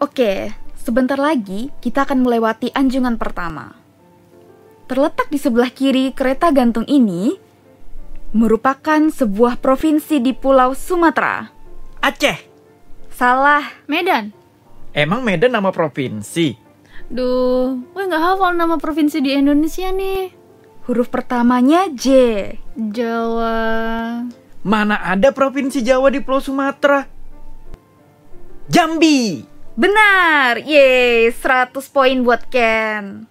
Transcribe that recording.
Oke, sebentar lagi kita akan melewati anjungan pertama. Terletak di sebelah kiri kereta gantung ini merupakan sebuah provinsi di Pulau Sumatera. Aceh. Salah. Medan. Emang Medan nama provinsi? Duh, gue gak hafal nama provinsi di Indonesia nih. Huruf pertamanya J. Jawa. Mana ada provinsi Jawa di Pulau Sumatera? Jambi. Benar. Yeay, 100 poin buat Ken.